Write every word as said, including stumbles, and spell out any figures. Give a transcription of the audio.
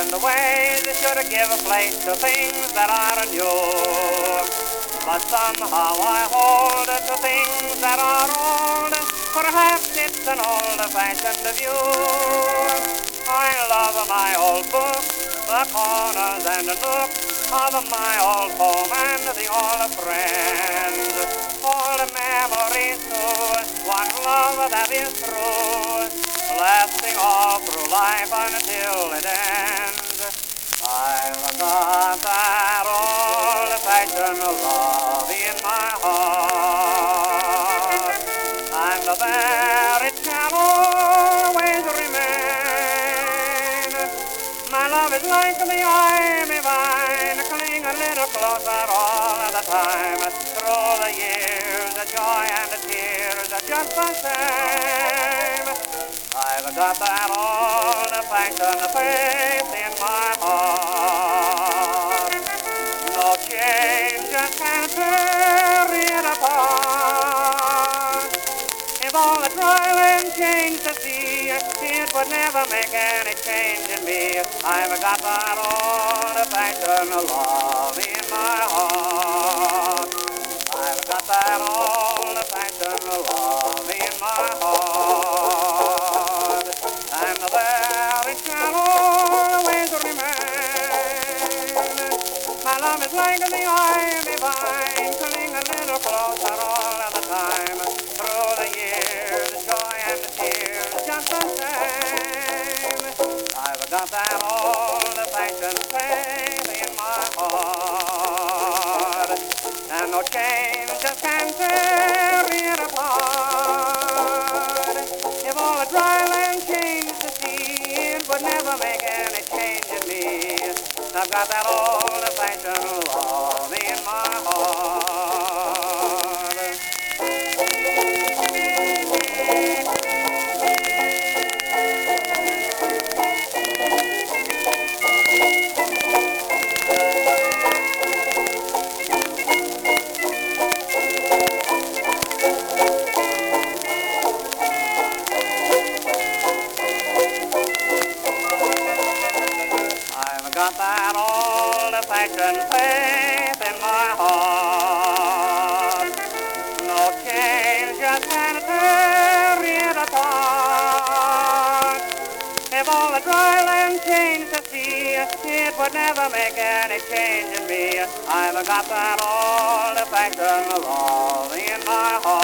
old-fashioned ways should give place to things that are new. But somehow I hold to things that are old. Perhaps it's an old-fashioned view. I love my old books, the corners and nooks of my old home and the old friends. Old memories too, one love that is true, lasting all through life until it ends. I've got that old-fashioned love in my heart, and there it shall always remain. My love is like the ivy vine, cling a little closer all the time. Through the years, the joy and the tears are just the same. I've got that old-fashioned faith in my heart. No change can tear it apart. If all the trial and change to see, it would never make any change in me. I've got that old-fashioned love in my heart. I've got that old-fashioned love in my heart, and there it shall always remain. My love is like the ivy vine, cling a little closer all the time. Through the years, joy and tears, just the same. I've got that old-fashioned faith in my heart, and no change can tear it apart. If all the dry land changed to sea, it would never make any change in me. I've got that old-fashioned love in my heart. I've got that old-fashioned faith in my heart. No change can tear it apart. If all the dry land changed to sea, it would never make any change in me. I've got that old-fashioned love in my heart.